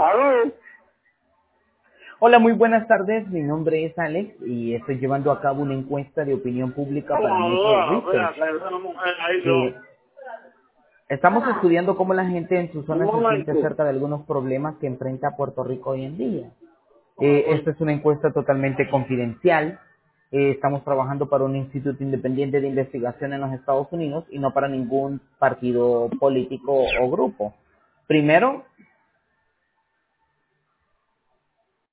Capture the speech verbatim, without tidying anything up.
ver, Hola, muy buenas tardes. Mi nombre es Alex y estoy llevando a cabo una encuesta de opinión pública para Mutual hola, Research. espérate, esa mujer ahí yo. Eh, estamos estudiando cómo la gente en su Un zona se siente momento. acerca de algunos problemas que enfrenta Puerto Rico hoy en día. Eh, esta es una encuesta totalmente confidencial. Eh, estamos trabajando para un instituto independiente de investigación en los Estados Unidos y no para ningún partido político o grupo. Primero,